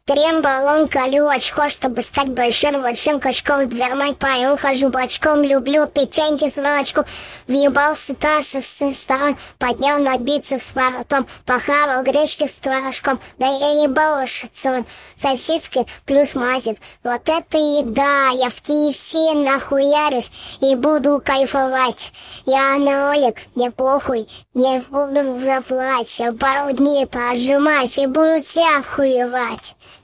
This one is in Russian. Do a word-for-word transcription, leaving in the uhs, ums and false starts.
Трем-баллон, колю очко, чтобы стать большим, большим качком в дверной пою. Хожу бочком, люблю печеньки с молочком. Въебался Таша с сторон, поднял на бицепс с воротом. Похавал гречки с творожком, да я ебал шацон. Сосиски плюс мазик, вот это еда. Я в Ки Эф Си нахуярюсь и буду кайфовать. Я анолик, мне похуй, не буду заплачь. Я пару дней пожимать и буду тебя хуевать.